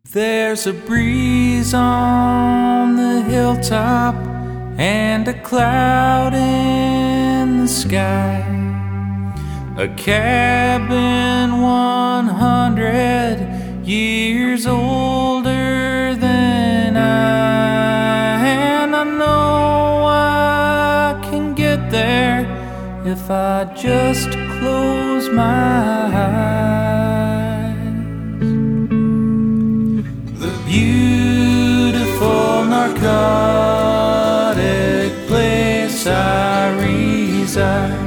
There's a breeze on the hilltop and a cloud in the sky. A cabin 100 years older than I. And I know I can get there if I just close my eyes. The beautiful narcotic place I reside